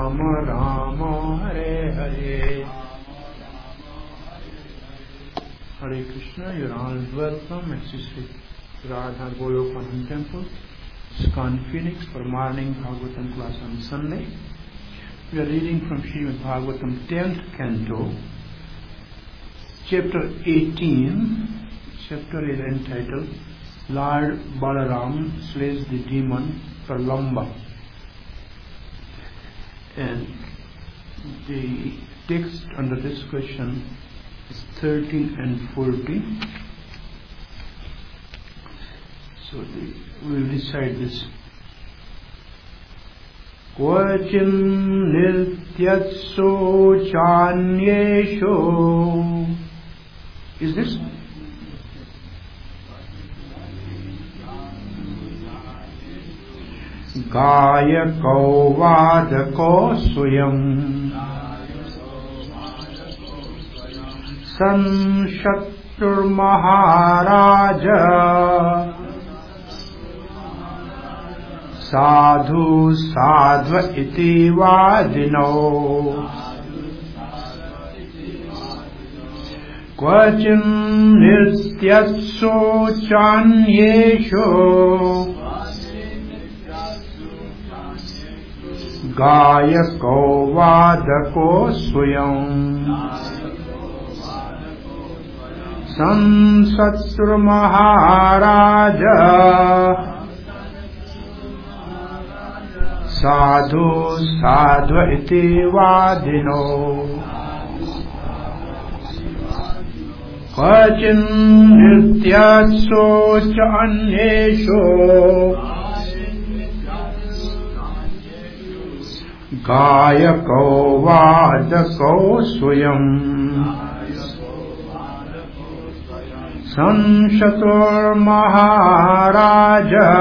Rama Rama Hare Hare. Hare Krishna, you're all welcome at Sri Radha Goyopanam Temple, ISKCON Phoenix for morning Bhagavatam class on Sunday. We are reading from Srimad Bhagavatam 10th Canto, Chapter 18. Chapter is entitled Lord Balaram slays the demon Pralamba. And the text under discussion is 13 and 14. So we will recite this. Kvachim nityatso chanyesho. Is this? Gayako vadako swayam Sanshatur Maharaja Sadhu Sadhva iti vadino Kvachim nityatso chanyesho Gayako vadako swayam Sansatur Maharaja Sadhu Sadhva iti vadino Kvachim nityatso chanyesho Gayako vadako swayam Sanshatur Maharaja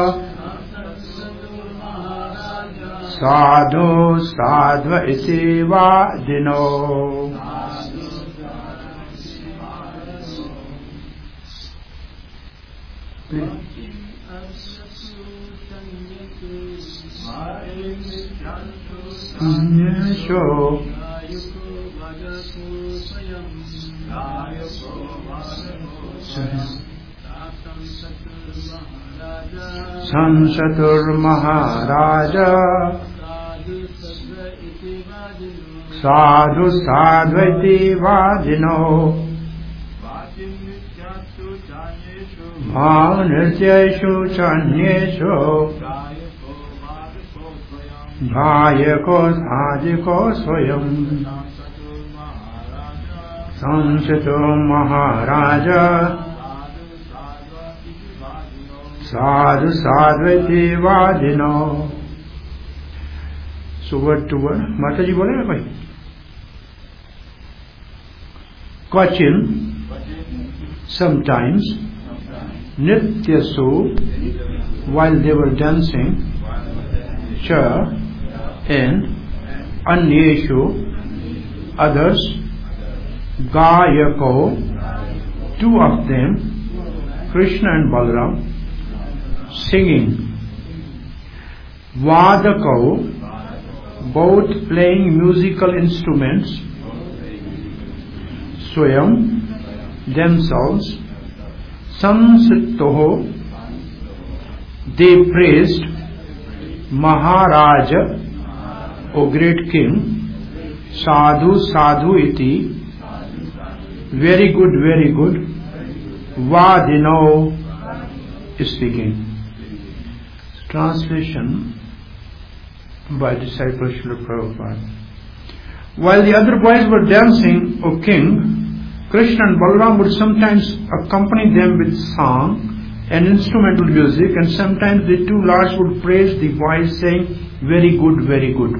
Sadhu Sadhva iti vadino Sansatur Maharaja Sadhu Sadhva iti vadino Bhavanityeshu chanyeshu Bhayako sadhiko swayam Sansatur Maharaja Sadhu Sadhva iti vadino. So word to word, Mataji bole na bhai. Kvachin, sometimes, Nityasu, while they were dancing, Cha, and Anyeshu, others, Gayako, two of them, Krishna and Balaram, singing, Vadako, both playing musical instruments, Swayam, themselves, Sansitoho, they praised Maharaja, O great king, Sadhu Sadhu iti, very good, Vadino, speaking. Translation by disciple Srila Prabhupada. While the other boys were dancing, O king, Krishna and Balaram would sometimes accompany them with song and instrumental music, and sometimes the two lords would praise the boys, saying, very good.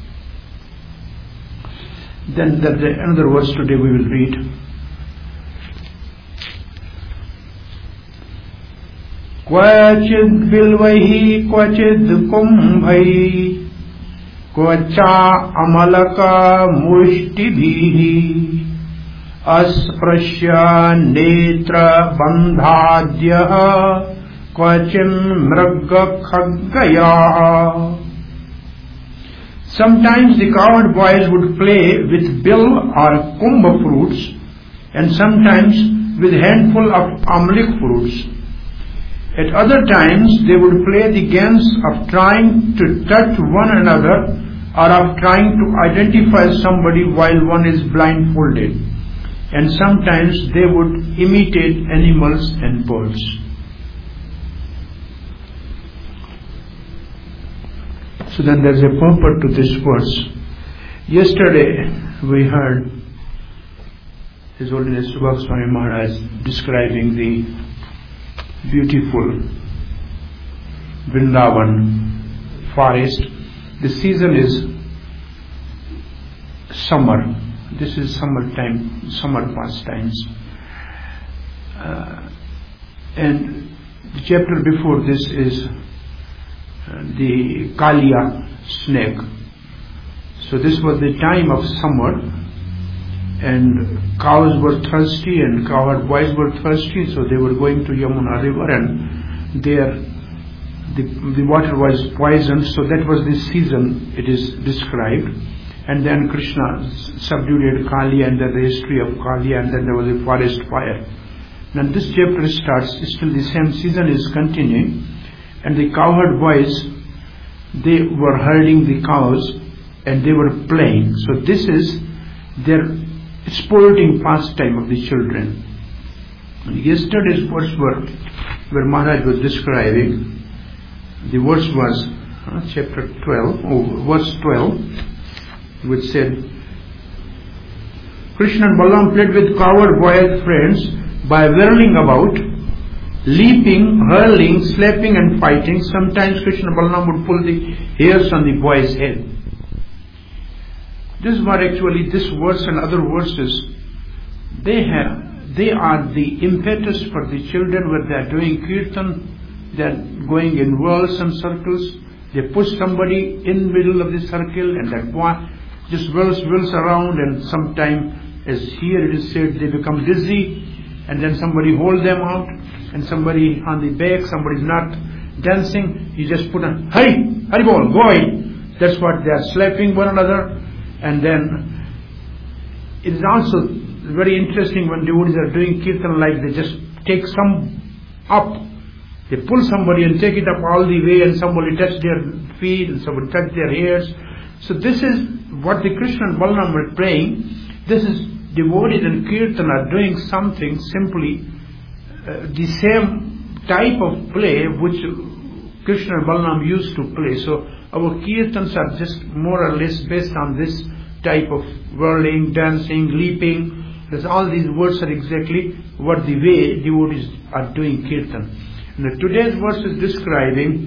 Then another verse today we will read. Kvachid bilvahi kvachid kumbhai kvacha amalaka mushtibhihi asprashya netra bandhadya kvachin mragga khaggaya. Sometimes the cowherd boys would play with bill or kumbh fruits, and sometimes with handful of amlik fruits. At other times they would play the games of trying to touch one another or of trying to identify somebody while one is blindfolded. And sometimes they would imitate animals and birds. So then there's a purport to this verse. Yesterday we heard His Holiness Subhak Swami Maharaj describing the beautiful Vrindavan forest. The season is summer. This is summertime, summer pastimes. And the chapter before this is the Kalia snake. So this was the time of summer, and cows were thirsty and cowherd boys were thirsty, so they were going to Yamuna river, and there the water was poisoned. So that was the season it is described. And then Krishna subdued Kali, and then the history of Kali, and then there was a forest fire. Now this chapter starts, still the same season is continuing, and the cowherd boys, they were herding the cows and they were playing. So this is their sporting pastime of the children. And yesterday's verse where Maharaj was describing, the verse was chapter 12, verse 12, which said, Krishna and Balaram played with cowherd boy friends by whirling about, leaping, hurling, slapping and fighting. Sometimes Krishna and Balaram would pull the hairs on the boy's head. This is what actually this verse and other verses, they are the impetus for the children when they are doing kirtan. They are going in whirls and circles. They push somebody in the middle of the circle, and that boy just whirls around, and sometime, as here it is said, they become dizzy, and then somebody hold them out, and somebody on the back, somebody's not dancing, you just put a hurry ball, go away. That's what they are slapping one another. And then it is also very interesting when devotees are doing kirtan, like they just take some up, they pull somebody and take it up all the way, and somebody touch their feet and somebody touch their hairs. So this is what the Krishna and Balaram were praying. This is devotees and kirtan are doing something simply the same type of play which Krishna and Balaram used to play. So our kirtans are just more or less based on this type of whirling, dancing, leaping. There's all these words are exactly what the way devotees are doing kirtan. And today's verse is describing,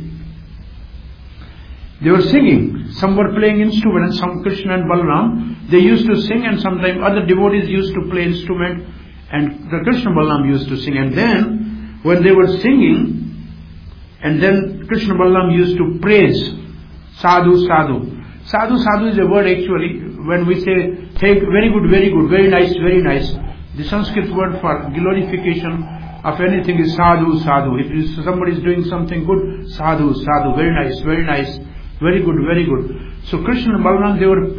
they were singing. Some were playing instrument, and some Krishna and Balaram, they used to sing, and sometimes other devotees used to play instrument, and the Krishna and Balaram used to sing. And then when they were singing, and then Krishna and Balaram used to praise, sadhu, sadhu. Sadhu, sadhu is a word actually, when we say, take, very good, very nice, very nice. The Sanskrit word for glorification of anything is sadhu, sadhu. If somebody is doing something good, sadhu, sadhu, very nice, very good, very good. So Krishna and Balaram, they were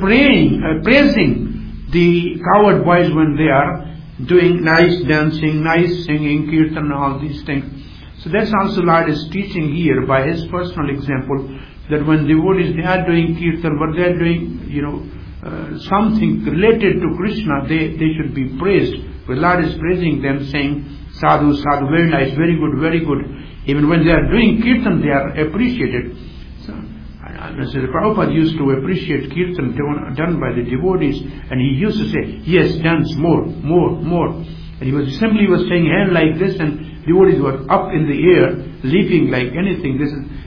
praising the cowherd boys when they are doing nice dancing, nice singing, kirtan, all these things. So that's also Lord is teaching here by his personal example, that when devotees, they are doing kirtan, but they are doing, something related to Krishna, they should be praised. But Lord is praising them, saying, sadhu, sadhu, very nice, very good. Even when they are doing kirtan, they are appreciated. So, Prabhupada used to appreciate kirtan done by the devotees, and he used to say, yes, dance more. And he was saying hand like this, and devotees were up in the air, leaping like anything.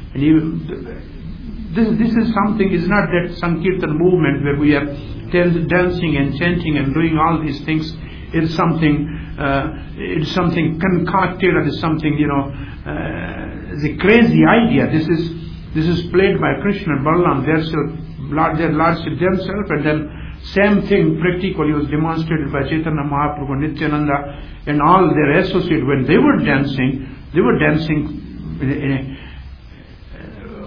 This is something, it's not that Sankirtan movement where we are dancing and chanting and doing all these things. It's something concocted, or it's something, it's a crazy idea. This is played by Krishna and Balaram, their Lordship themselves, and then same thing practically was demonstrated by Chaitanya Mahaprabhu, Nityananda, and all their associates. When they were dancing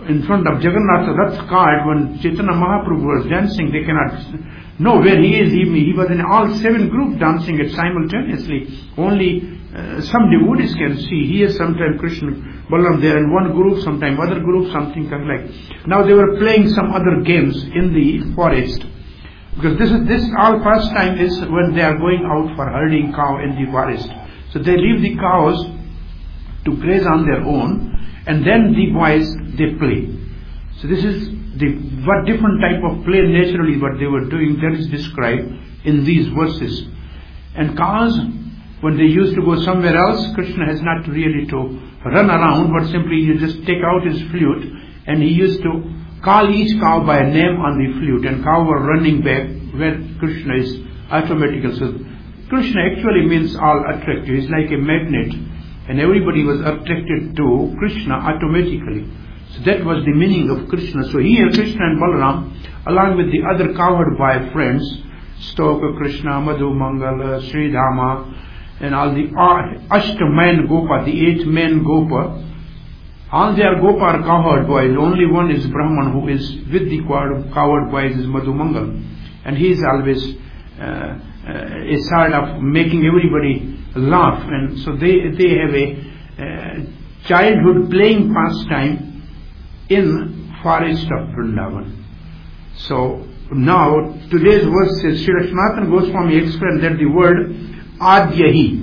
in front of Jagannath Rath cart, when Chaitanya Mahaprabhu was dancing, they cannot know where he is. He was in all 7 groups dancing it simultaneously. Only some devotees can see. Here sometimes Krishna, Balaram there in one group, sometimes other group, something kind of like. Now they were playing some other games in the forest. Because this all first time is when they are going out for herding cow in the forest. So they leave the cows to graze on their own, and then the boys, they play. So this is what different type of play naturally what they were doing, that is described in these verses. And cows, when they used to go somewhere else, Krishna has not really to run around, but simply you just take out his flute, and he used to call each cow by a name on the flute, and cow were running back where Krishna is automatically. So Krishna actually means all attractive. He's like a magnet, and everybody was attracted to Krishna automatically. So that was the meaning of Krishna. So here Krishna and Balaram, along with the other cowherd boy friends, Stoka Krishna, Madhu Mangala, Sridhama, and all the Ashtaman Gopa, the 8 men Gopa, all their Gopa are cowherd boys. Only one is Brahman who is with the cowherd boys, is Madhu Mangal. And he is always a sort of making everybody laugh. And so they have a childhood playing pastime in forest of Vrindavan. So now today's verse says, Sri Sanatana Goswami explained that the word Adyahi,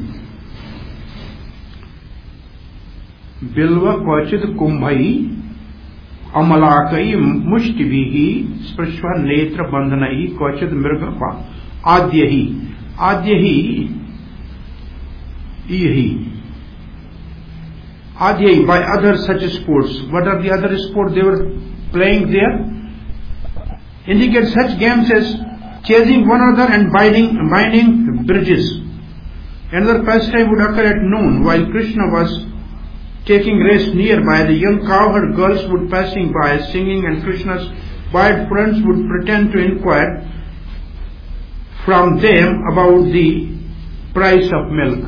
Bilva Kvachid Kumbhai Amalakai Mushtivihi Sprashva Netra Bandhanai Kvachid Mirgapa Adyahi Adyahi by other such sports. What are the other sports they were playing there? Indicate such games as chasing one another and binding bridges. Another pastime would occur at noon while Krishna was taking rest nearby. The young cowherd girls would passing by singing, and Krishna's boy friends would pretend to inquire from them about the price of milk.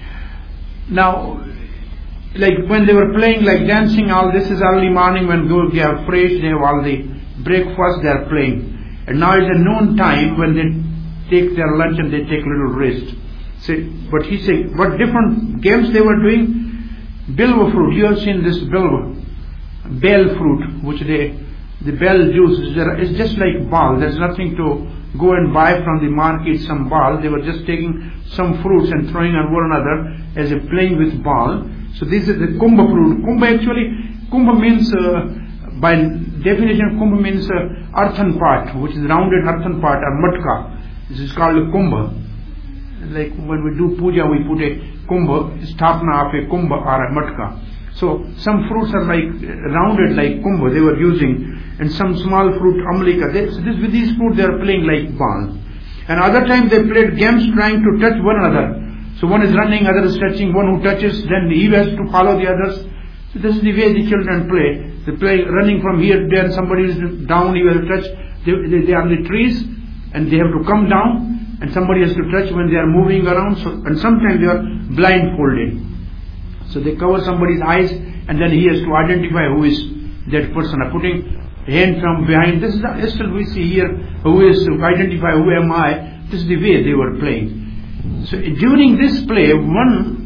Now, like when they were playing, like dancing, all this is early morning when they are fresh, they have all the breakfast, they are playing. And now it's a noon time when they take their lunch and they take little rest. So, but he said, what different games they were doing? Bilva fruit, you have seen this bilva, bell fruit, which the bell juice is just like ball. There's nothing to go and buy from the market some ball. They were just taking some fruits and throwing on one another as a playing with ball. So this is the kumbha fruit. Kumbha means, by definition, kumbha means earthen pot, which is rounded earthen pot, or matka. This is called a kumbha. Like when we do puja, we put a kumbha, stapna of a kumbha or a matka. So some fruits are like rounded like kumbha they were using, and some small fruit amlika. With these fruits they are playing like ball. And other time they played games trying to touch one another. So one is running, other is touching. One who touches, then he has to follow the others. So this is the way the children play. They play running from here to there, and somebody is down, he will touch. They are on the trees, and they have to come down, and somebody has to touch when they are moving around. So, and sometimes they are blindfolded. So they cover somebody's eyes, and then he has to identify who is that person. Putting hand from behind. This is still we see here, who is to identify who am I. This is the way they were playing. So during this play, one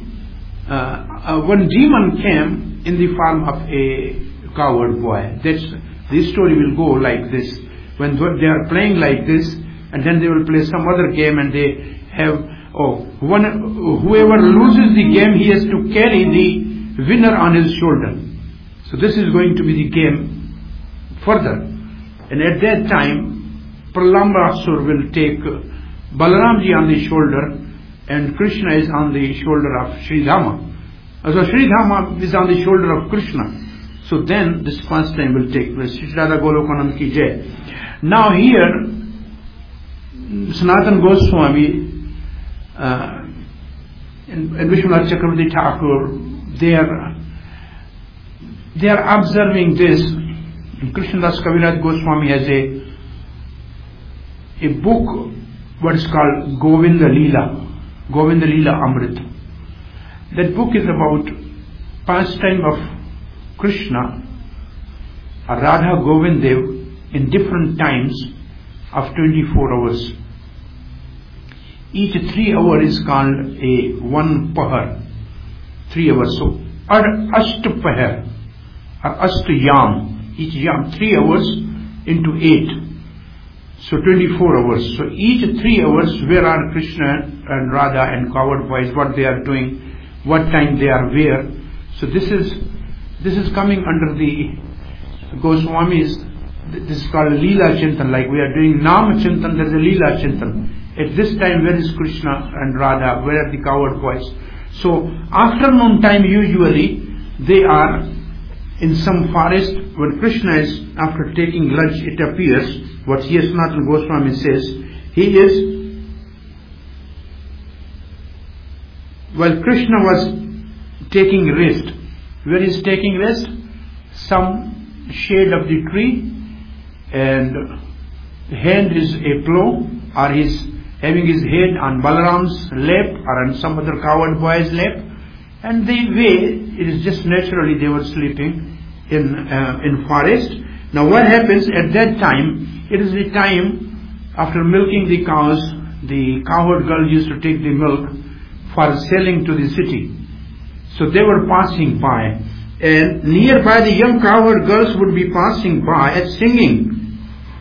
demon came in the form of a cowherd boy. The story will go like this. When they are playing like this, and then they will play some other game, and they have whoever loses the game, he has to carry the winner on his shoulder. So this is going to be the game further. And at that time, Pralambasur will take Balaramji on the shoulder, and Krishna is on the shoulder of Sridhama. So Sridhama is on the shoulder of Krishna. So then this pastime will take place. Shri Radha Golokanand ki jai. Now here, Sanatana Goswami and Vishwanath Chakravarti Thakur, they are observing this. Krishnadas Kaviraj Goswami has a book, what is called Govinda Leela Amrita. That book is about pastime of Krishna Radha Govind Dev in different times of 24 hours. Each 3 hours is called a one pahar, 3 hours. So Ashtapahar or Ashtayam, each yam 3 hours into 8. So 24 hours. So each 3 hours, where are Krishna and Radha and cowherd boys, what they are doing, what time they are where. So this is coming under the Goswamis. This is called Leela Chintan. Like we are doing Nama Chintan, there is a Leela Chintan. At this time, where is Krishna and Radha? Where are the cowherd boys? So afternoon time, usually they are in some forest. When Krishna is after taking lunch, it appears what Sanatana Goswami says, he is, while Krishna was taking rest. Where is taking rest? Some shade of the tree, and hand is a plow, or he's having his head on Balaram's lap or on some other cowherd boy's lap, and the way it is just naturally they were sleeping in forest. Now what happens at that time? It is the time after milking the cows. The cowherd girl used to take the milk for selling to the city. So they were passing by, and nearby the young cowherd girls would be passing by and singing.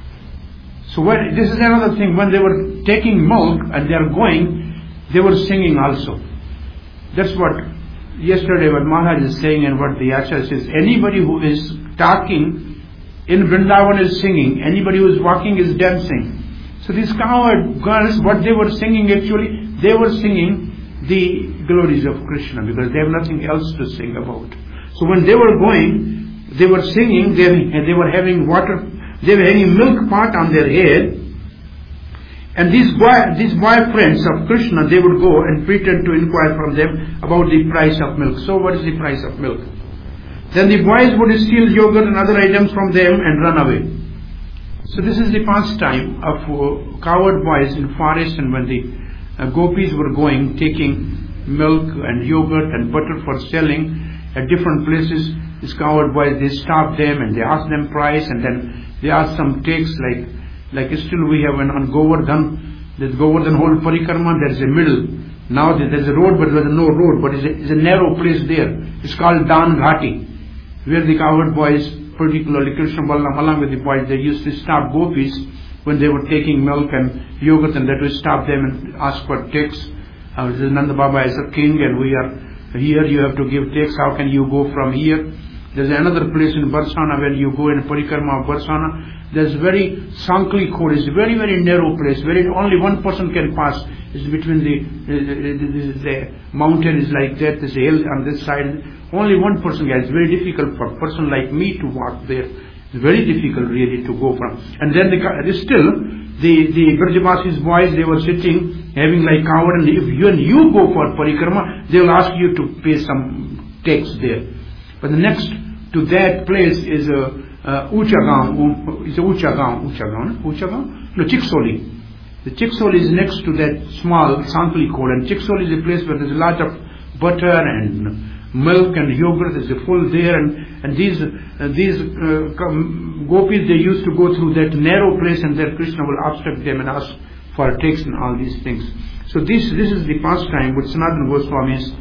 So this is another thing, when they were taking milk and they are going, they were singing also. That's what yesterday what Maharaj is saying and what the Acharya says. Anybody who is talking in Vrindavan is singing, anybody who is walking is dancing. So these cowherd girls, what they were singing actually, they were singing the glories of Krishna, because they have nothing else to sing about. So when they were going, they were singing, they were having water, they were having milk pot on their head, and these boy friends of Krishna, they would go and pretend to inquire from them about the price of milk. So what is the price of milk? Then the boys would steal yogurt and other items from them and run away. So this is the pastime of cowherd boys in forest, and when the gopis were going, taking milk and yogurt and butter for selling at different places, these cowherd boys, they stopped them and they asked them price, and then they asked some takes, like still we have on Govardhan, this Govardhan whole parikrama, there is a middle. Now there is a road, but there is no road, but it is a narrow place there. It's called Dan Ghati, where the cowherd boys, particularly Krishna Balaram along with the boys, they used to stop gopis when they were taking milk and yogurt, and that would stop them and ask for takes. Nanda Baba is a king and we are here, you have to give takes, how can you go from here? There's another place in Barsana where you go in parikrama of Barsana. There's very Sankli Khod, it's a very, very narrow place where only one person can pass. It's between the mountain is like that, there's a hill on this side. Only one person can. It's very difficult for a person like me to walk there. It's very difficult really to go from. And then the Brajavasis boys, they were sitting, having like cowherd, and if you go for parikrama, they will ask you to pay some tax there. But the next to that place is Uchagaon. It's Uchagaon? No, Chiksoli. The Chiksoli is next to that small Sankli Khod, and Chiksoli is a place where there's a lot of butter and milk and yogurt is full there, and these gopis, they used to go through that narrow place, and there Krishna will obstruct them and ask for a tax and all these things. So this is the pastime which Sanatana Goswamis.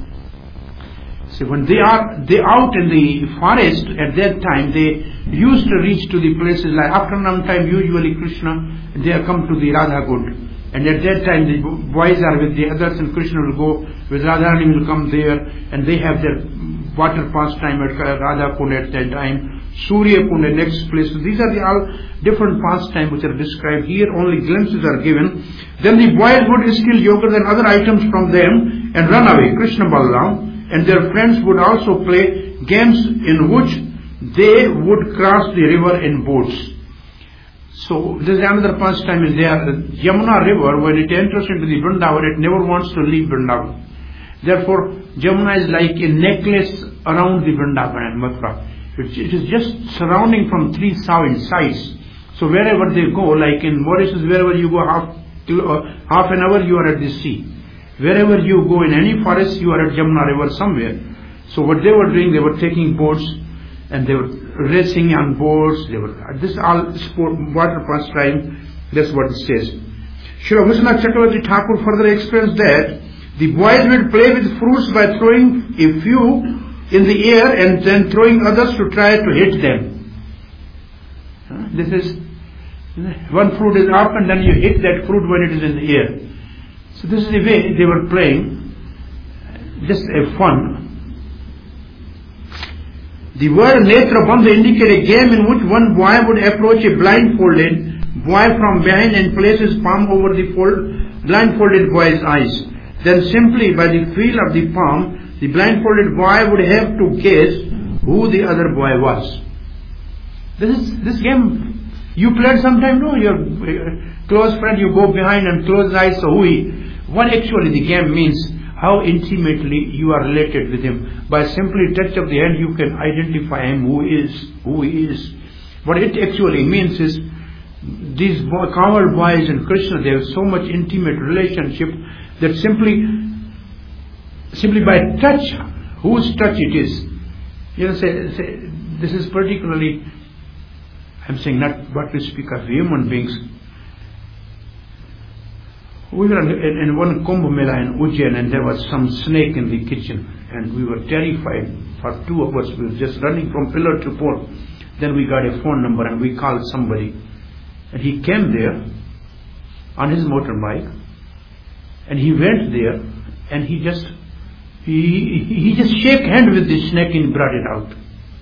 So when they are out in the forest at that time, they used to reach to the places like afternoon time. Usually Krishna, they have come to the Radha Kund, and at that time the boys are with the others, and Krishna will go with Radharani, will come there, and they have their water pastime at Radha Kund at that time. Surya Kund, the next place. So these are the all different pastimes which are described here. Only glimpses are given. Then the boys would steal yogurt and other items from them and run away. Krishna Balaram and their friends would also play games in which they would cross the river in boats. So there is another pastime is there. Yamuna river, when it enters into the Vrindavan, it never wants to leave Vrindavan. Therefore, Jamuna is like a necklace around the Vrindavan and Mathura. It is just surrounding from three sides. So wherever they go, like in Mauritius, wherever you go half an hour, you are at the sea. Wherever you go in any forest, you are at Jamuna river somewhere. So what they were doing, they were taking boats and they were racing on boards. They were this all sport, water pastime. That's what it says. Srila Vishwanath Chakravarti Thakur further explains that the boys would play with fruits by throwing a few in the air and then throwing others to try to hit them. This is, one fruit is up and then you hit that fruit when it is in the air. So this is the way they were playing, just a fun. The word Netrabandha indicates a game in which one boy would approach a blindfolded boy from behind and place his palm over the blindfolded boy's eyes. Then simply by the feel of the palm, the blindfolded boy would have to guess who the other boy was. This game you played sometime, no? Your close friend, you go behind and close the eyes, so what actually the game means, how intimately you are related with him. By simply touch of the hand you can identify him, who he is. What it actually means is, these cowherd boys and Krishna, they have so much intimate relationship that simply by touch, whose touch it is. You know, say this is particularly, I'm saying not what to speak of human beings. We were in one Kumbh Mela in Ujjain, and there was some snake in the kitchen, and we were terrified. For 2 hours we were just running from pillar to pole. Then we got a phone number and we called somebody, and he came there on his motorbike, and he went there, and he just shook hand with the snake and brought it out,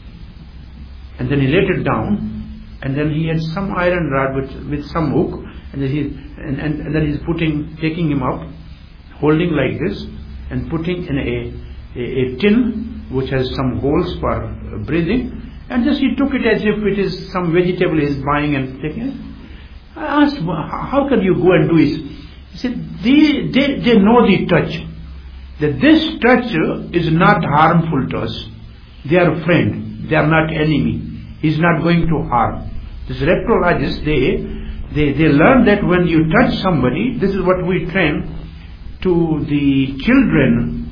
and then he let it down. And then he had some iron rod with some hook, and then he's taking him up, holding like this, and putting in a tin which has some holes for breathing, and just he took it as if it is some vegetable he is buying and taking it. I asked, how can you go and do it? He said, they know the touch, that this touch is not harmful to us. They are friend, they are not enemy. He is not going to harm. These reptologists, they learn that when you touch somebody, this is what we train to the children.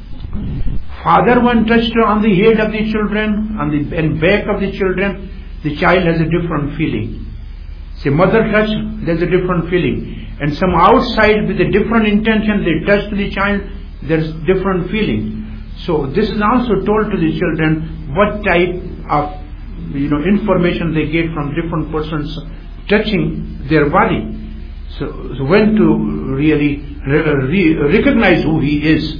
Father, when touched on the head of the children, on the back of the children, the child has a different feeling. Say mother touch, there's a different feeling. And some outside with a different intention, they touch the child, there's different feeling. So this is also told to the children what type of information they get from different persons touching their body. So when to really recognize who he is.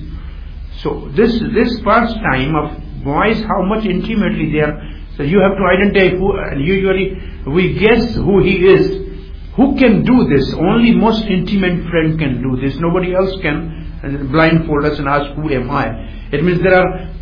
So this pastime of boys, how much intimately they are. So you have to identify who, and usually we guess who he is. Who can do this? Only most intimate friend can do this. Nobody else can blindfold us and ask, who am I? It means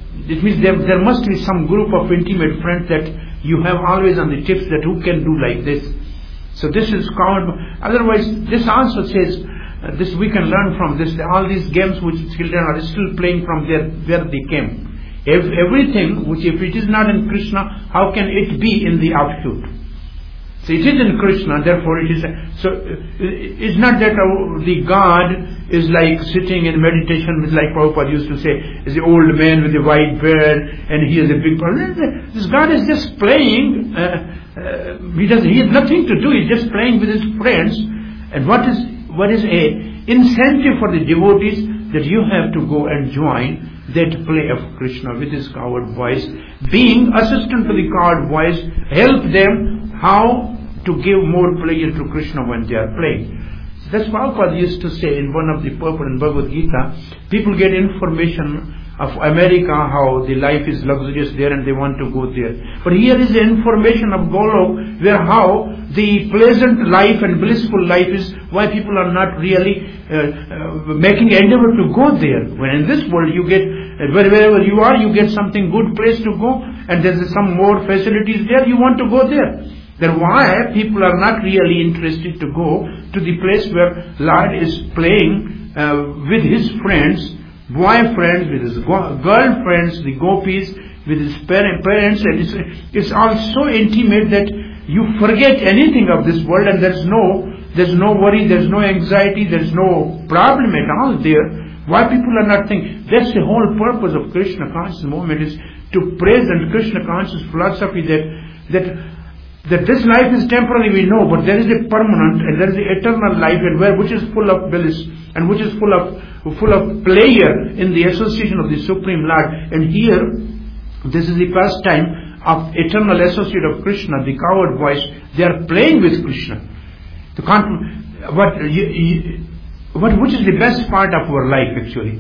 there must be some group of intimate friends that you have always on the tips, that who can do like this. So this is called, otherwise this also says, this we can learn from this, all these games which children are still playing from where they came. Everything which, if it is not in Krishna, how can it be in the offshoot? So it is in Krishna, therefore it is. So it's not that the God is like sitting in meditation with, like Prabhupada used to say, is the old man with the white beard and he is a big person. This God is just playing. He has nothing to do. He's just playing with his friends. And what is a incentive for the devotees, that you have to go and join that play of Krishna with his cowherd boys, being assistant to the cowherd boys, help them how to give more pleasure to Krishna when they are playing. That's Prabhupada used to say in one of the purport in Bhagavad Gita, people get information of America, how the life is luxurious there and they want to go there. But here is the information of Golok, where how the pleasant life and blissful life is, why people are not really making endeavor to go there. When in this world you get, wherever you are, you get something good place to go, and there's some more facilities there, you want to go there. Then why people are not really interested to go to the place where Lord is playing with his friends, boyfriends, with his girlfriends, the gopis, with his parents, and it's all so intimate that you forget anything of this world, and there's no worry, there's no anxiety, there's no problem at all there. Why people are not thinking? That's the whole purpose of Krishna conscious movement, is to present Krishna conscious philosophy that this life is temporary, we know, but there is a permanent and there is the eternal life, and which is full of bliss and which is full of pleasure in the association of the Supreme Lord. And here, this is the first time of eternal associate of Krishna, the cowherd boys. They are playing with Krishna. Which is the best part of our life actually?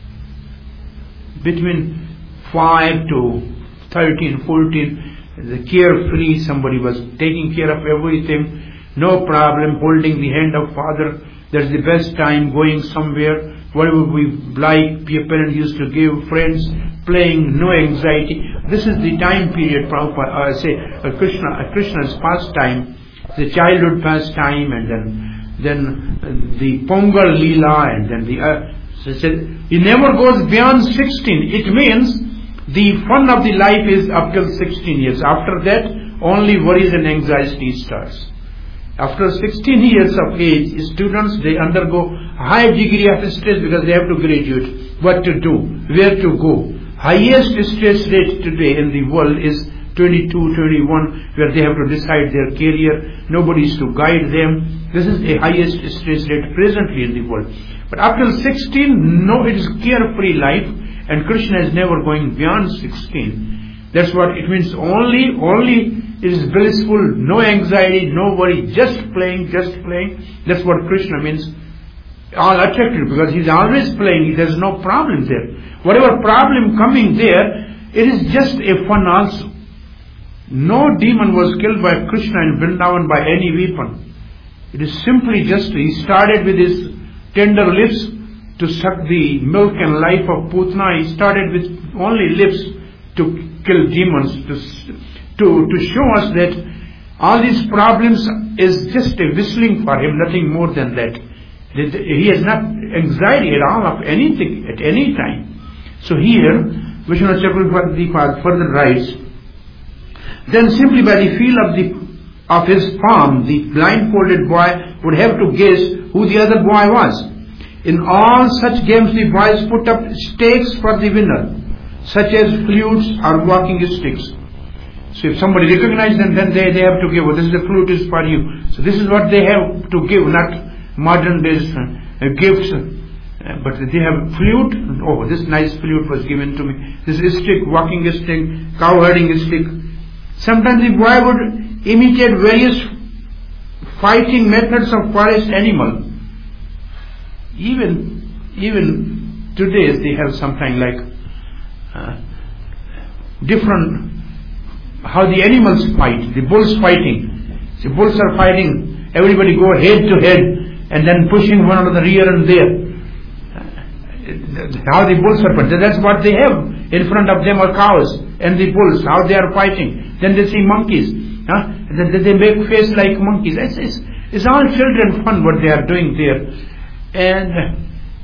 Between 5 to 13, 14, the carefree, somebody was taking care of everything, no problem, holding the hand of father. That's the best time, going somewhere, whatever we like, your parents used to give, friends, playing, no anxiety. This is the time period, Krishna's pastime, the childhood pastime, and then the Pongal Leela, and then he never goes beyond 16. It means the fun of the life is up till 16 years. After that, only worries and anxiety starts. After 16 years of age, students, they undergo high degree of stress because they have to graduate. What to do? Where to go? Highest stress rate today in the world is 22, 21, where they have to decide their career. Nobody is to guide them. This is the highest stress rate presently in the world. But after 16, no, it is carefree life, and Krishna is never going beyond 16. That's what it means. Only it is blissful, no anxiety, no worry, just playing. That's what Krishna means. All attracted, because he's always playing. There's no problem there. Whatever problem coming there, it is just a fun also. No demon was killed by Krishna in Vrindavan by any weapon. It is simply just, he started with his tender lips to suck the milk and life of Putna. He started with only lips to kill demons, to show us that all these problems is just a whistling for him, nothing more than that. He has not anxiety at all of anything at any time. So here, Vishwanath Chakravarti further writes, then simply by the feel of his palm, the blindfolded boy would have to guess who the other boy was. In all such games, the boys put up stakes for the winner, such as flutes or walking sticks. So if somebody recognizes them, then they have to give, this is the flute is for you. So this is what they have to give, not modern days gifts. But they have flute. Oh, this nice flute was given to me. This stick, walking stick, cow herding stick. Sometimes the boy would imitate various fighting methods of forest animal. Even today they have something like different, how the animals fight, the bulls fighting. The bulls are fighting, everybody go head to head and then pushing one another here and there. How the bulls are fighting, that's what they have. In front of them are cows and the bulls, how they are fighting. Then they see monkeys. Then they make face like monkeys. It's all children fun what they are doing there. And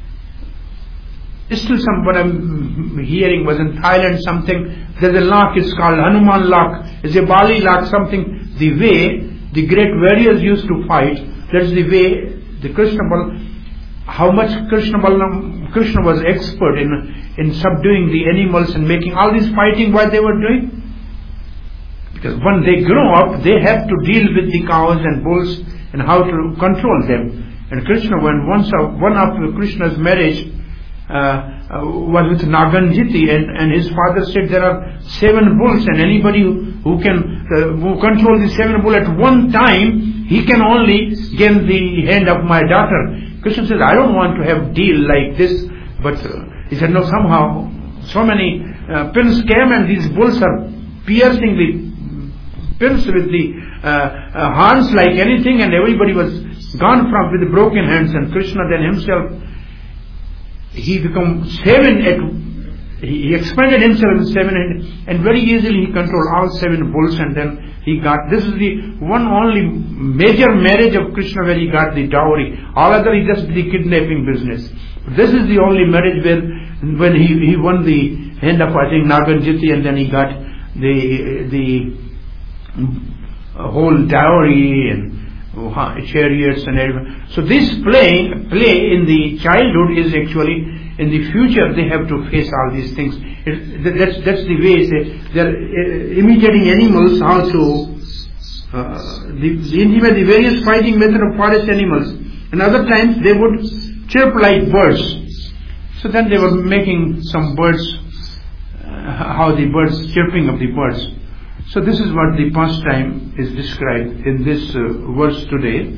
still what I'm hearing was in Thailand something, there's a lock, it's called Hanuman lock, it's a Bali lock, something, the way the great warriors used to fight, that's the way the how much Krishna was expert in subduing the animals and making all this fighting what they were doing. Because when they grow up, they have to deal with the cows and bulls and how to control them. And Krishna, when one of Krishna's marriage was with Naganjiti, and his father said there are 7 bulls, and anybody who can control the 7 bulls at one time, he can only gain the hand of my daughter. Krishna says, I don't want to have deal like this, but he said, no, somehow so many pins came and these bulls are piercing the pins with the horns like anything, and everybody was gone from with the broken hands. And Krishna then himself, he became 7 he expanded himself with 7 hands, and very easily he controlled all 7 bulls. And then he got, this is the one only major marriage of Krishna where he got the dowry. All other he just did the kidnapping business. This is the only marriage where when he won the hand of, I think, Naganjiti, and then he got the whole dowry and chariots and everything. So this play in the childhood is actually in the future they have to face all these things. That's the way they're imitating animals also. The various fighting method of forest animals. And other times they would chirp like birds. So then they were making some birds, how the birds, chirping of the birds. So this is what the pastime is described in this verse today.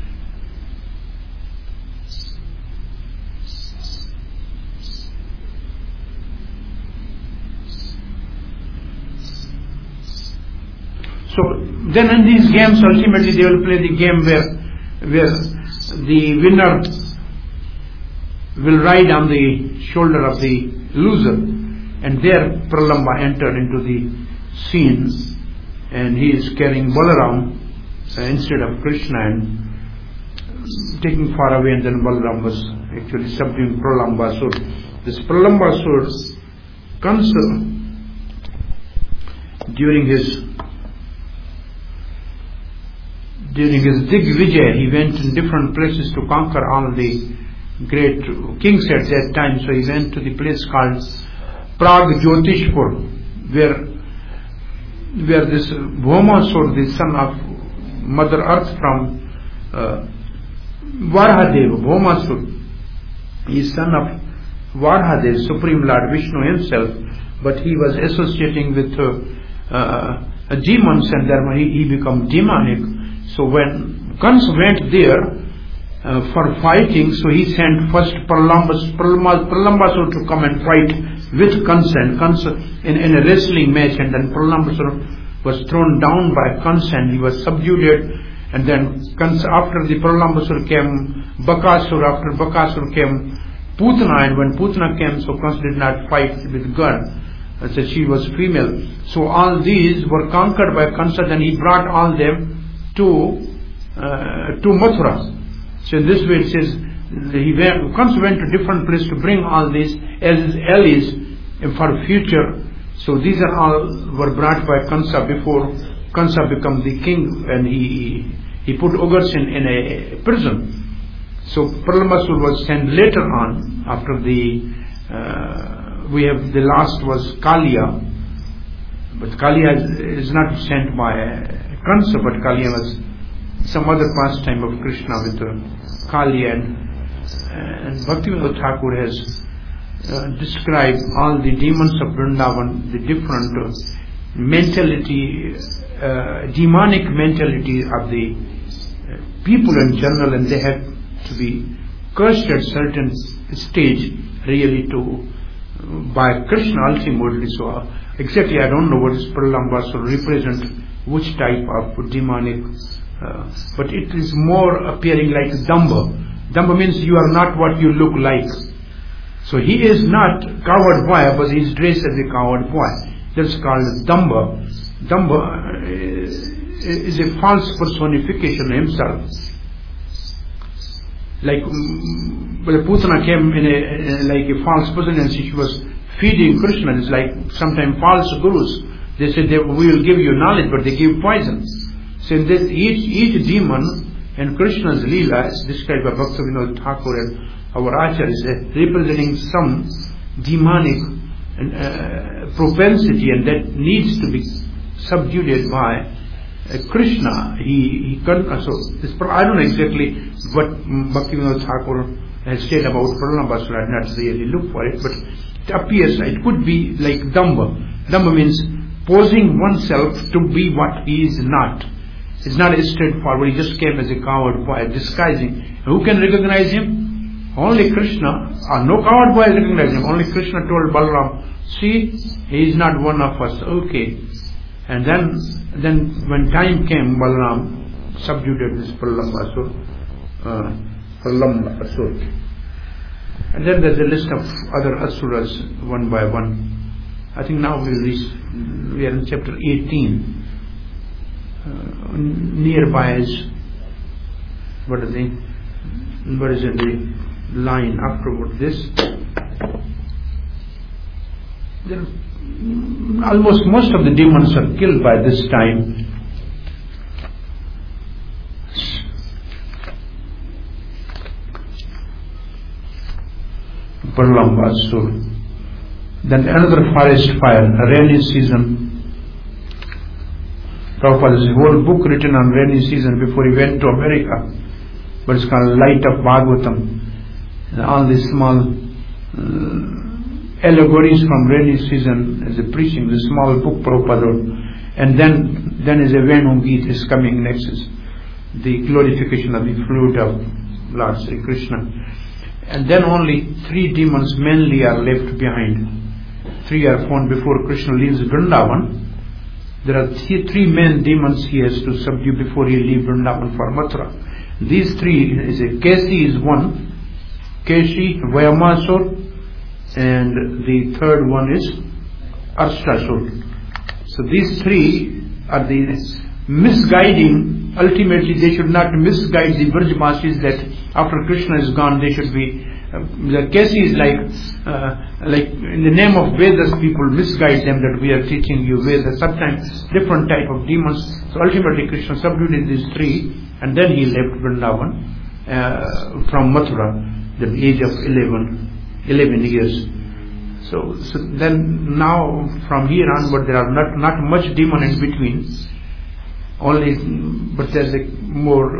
So then in these games ultimately they will play the game where the winner will ride on the shoulder of the loser, and there Pralamba entered into the scene, and he is carrying Balaram instead of Krishna and taking far away, and then Balaram was actually subduing Pralambasur. This Pralambasur, Kansa, during his Digvijay, he went in different places to conquer all the great kings at that time. So he went to the place called Pragjyotishpur, where this Bhaumasur, the son of Mother Earth from Varahadev, Bhaumasur, he is son of Varahadev, Supreme Lord Vishnu himself, but he was associating with demons, and therefore he became demonic. So when Kansa went there for fighting, so he sent first Pralambasur to come and fight with Kansa, and Kansa in a wrestling match, and then Pralambasur was thrown down by Kansa and he was subdued. And then Kansa, after the Pralambasur came Bakasur, after Bakasur came Putana, and when Putana came, so Kansa did not fight with God, so she was female. So all these were conquered by Kansa. Then he brought all them to Mathura. So in this way it says Kansa went to different places to bring all these as his allies for future. So these are all were brought by Kansa before Kansa became the king, and he put Ugrasen in a prison. So Pralambasur was sent later on after the we have the last was Kaliya, but Kaliya is not sent by Kansa, but Kaliya was some other pastime of Krishna with Kaliya, and Bhaktivinoda Thakur has described all the demons of Vrindavan, the different mentality, demonic mentality of the people in general, and they had to be cursed at certain stage really by Krishna ultimately. So exactly I don't know what is Pralambasur represent, which type of demonic, but it is more appearing like Damba. Damba means you are not what you look like. So he is not coward boy, but he is dressed as a coward boy. That's called Damba. Damba is a false personification of himself. Like when Putana came in like a false person, and she was feeding Krishna. It's like sometimes false gurus. They said we will give you knowledge, but they give poison. So in this, each demon in Krishna's Leela is described by Bhaktivinoda Thakur and our Acharyas representing some demonic propensity, and that needs to be subdued by Krishna. So I don't know exactly what Bhaktivinoda Thakur has said about Pralambasur. I have not really looked for it, but it appears it could be like Damba. Damba means posing oneself to be what he is not. It's not straightforward. He just came as a coward boy, disguising. Who can recognize him? Only Krishna. No coward boy recognized him. Only Krishna told Balaram, see, he is not one of us. Okay. And then when time came, Balaram subdued this Pralambasur. And then there's a list of other asuras one by one. I think now we are in chapter 18. Nearby is what is in the line afterward this. Almost most of the demons are killed by this time. Paralambasur. Then another forest fire, a rainy season. Prabhupada has a whole book written on rainy season before he went to America, but it's called Light of Bhagavatam. And all these small allegories from rainy season as a preaching, the small book Prabhupada wrote. And then is a Venu Geet is coming next, is the glorification of the flute of Lord Sri Krishna. And then only 3 demons mainly are left behind. 3 are found before Krishna leaves Vrindavan. There are 3 main demons he has to subdue before he leaves Vrindavan for Mathura. These 3 is a Kesi is one, Keshi, Vayamasur, and the third one is Arshasur. So these 3 are the misguiding. Ultimately, they should not misguide the Brajvasis that after Krishna is gone, they should be. The Kesi is like in the name of Vedas, people misguide them that we are teaching you Vedas. Sometimes different type of demons. So ultimately, Krishna subdued these 3, and then he left Vrindavan from Mathura, the age of 11 years. So then now from here onward there are not much demon in between. Only, but there's a more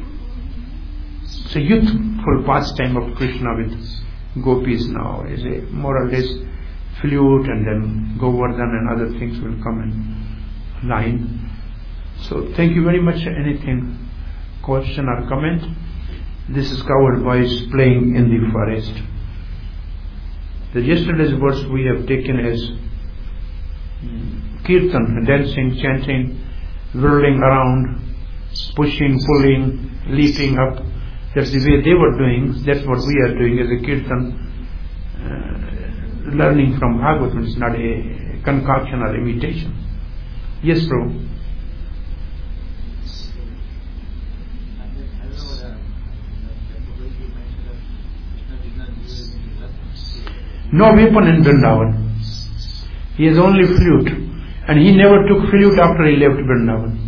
youthful pastime of Krishna with gopis now. Is a more or less flute, and then Govardhan and other things will come in line. So thank you very much. Anything, question or comment? This is covered by playing in the forest. The yesterday's verse we have taken as kirtan, dancing, chanting, whirling around, pushing, pulling, leaping up. That's the way they were doing. That's what we are doing as a kirtan. Learning from Bhagavatam is not a concoction or imitation. Yes, Prabhu. No weapon in Vrindavan. He has only flute. And he never took flute after he left Vrindavan.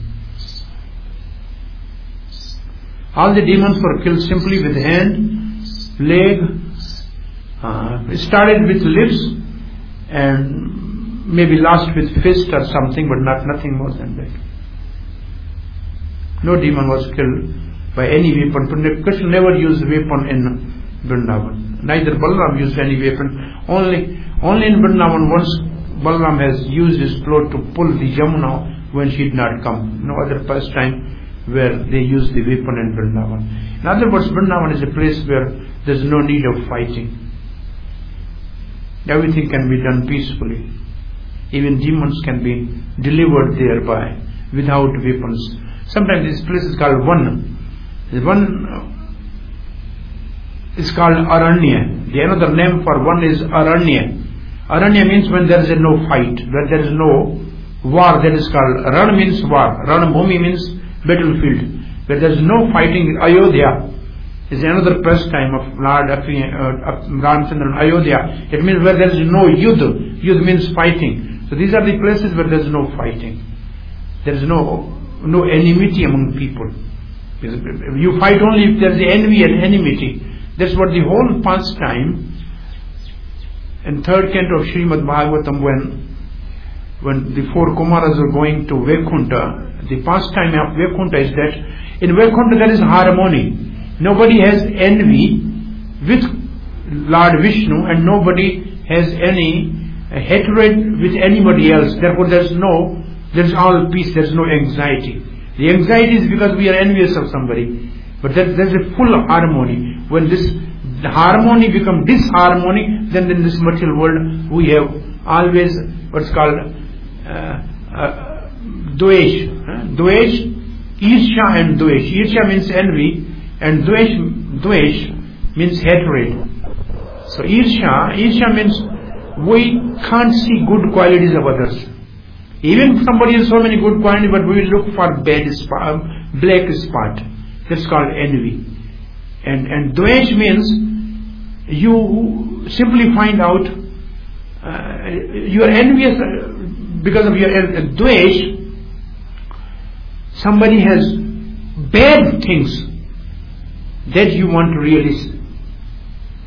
All the demons were killed simply with hand, leg, started with lips, and maybe last with fist or something, but nothing more than that. No demon was killed by any weapon. Krishna never used weapon in Vrindavan. Neither Balaram used any weapon. Only in Vrindavan once Balaram has used his float to pull the Yamuna when she did not come. No other pastime where they use the weapon in Vrindavan. In other words, Vrindavan is a place where there is no need of fighting. Everything can be done peacefully. Even demons can be delivered thereby without weapons. Sometimes this place is called Van. One is called Aranya. The another name for one is Aranya. Aranya means when there is no fight, when there is no war, that is called Ran means war. Ranabhumi means battlefield. Where there is no fighting, Ayodhya is another pastime of Lord Ramchandra. Ayodhya. It means where there is no Yudh. Yudh means fighting. So these are the places where there is no fighting. There is no enmity among people. You fight only if there is envy and enmity. That's what the whole pastime in third canto of Srimad Bhagavatam, when the 4 Kumaras are going to Vaikuntha, the pastime of Vaikuntha is that in Vaikuntha there is harmony. Nobody has envy with Lord Vishnu, and nobody has any hatred with anybody else. Therefore there is all peace, there is no anxiety. The anxiety is because we are envious of somebody. But there is a full harmony. When the harmony becomes disharmony, then in this material world we have always what's called Dvesh. Dvesh, Irsha and Dvesh. Irsha means envy, and Dvesh means hatred. So Irsha means we can't see good qualities of others. Even somebody has so many good qualities, but we will look for black spot. That's called envy. And Dvesh means you simply find out you are envious because of your Dvesh. Somebody has bad things that you want to really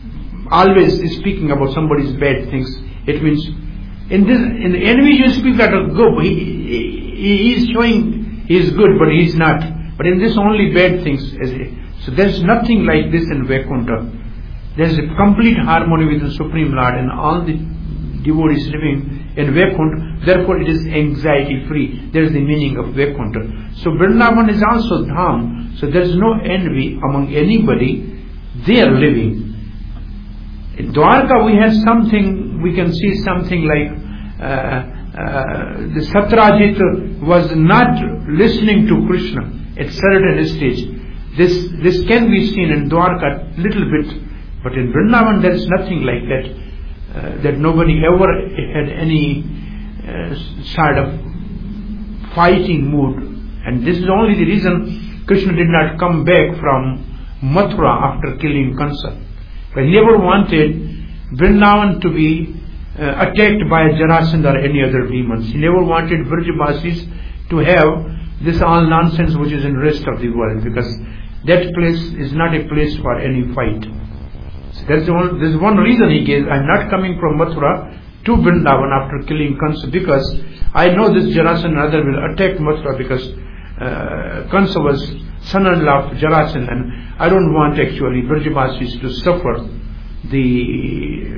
always speaking about somebody's bad things. It means in the enemy you speak that good. He is showing he is good, but he is not. But in this only bad things. So there is nothing like this in Vaikuntha. There is a complete harmony with the Supreme Lord, and all the devotees living in Vaikuntha. Therefore, it is anxiety free. There is the meaning of Vaikuntha. So Vrindavan is also Dham. So there is no envy among anybody. They are living. In Dwarka we have something, we can see something like the Satrajit was not listening to Krishna at certain stage. This can be seen in Dwarka little bit, but in Vrindavan there is nothing like that. That nobody ever had any sort of fighting mood, and this is only the reason Krishna did not come back from Mathura after killing Kansa. But he never wanted Vrindavan to be attacked by Jarasandha or any other demons. He never wanted Vrajavasis to have this all nonsense which is in the rest of the world, because that place is not a place for any fight. So there's one reason he gave. I'm not coming from Mathura to Vrindavan after killing Kansa, because I know this Jarasandha and other will attack Mathura, because Kansa was son-in-law of Jarasandha, and I don't want actually Vrajavasis to suffer the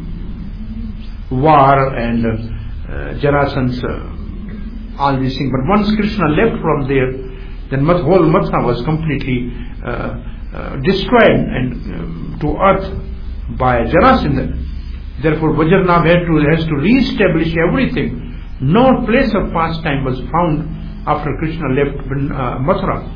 war and Jarasandha's all these things. But once Krishna left from there, then whole Mathura was completely destroyed and to earth by Jarasandha. Therefore Vajranath has to re-establish everything. No place of pastime was found after Krishna left Mathura.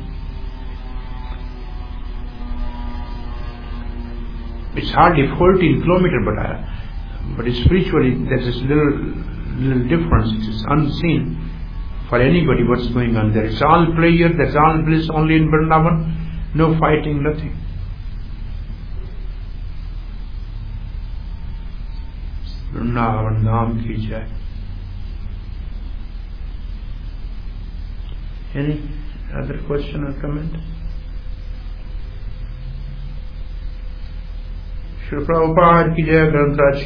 It's hardly 14 kilometers, but spiritually there is little difference. It is unseen for anybody what's going on there. It's all prayer, that's all bliss only in Vrindavan. No fighting, nothing. Vrindavan Dham ki jai. Any other question or comment? Shri Prabhupada ki jai.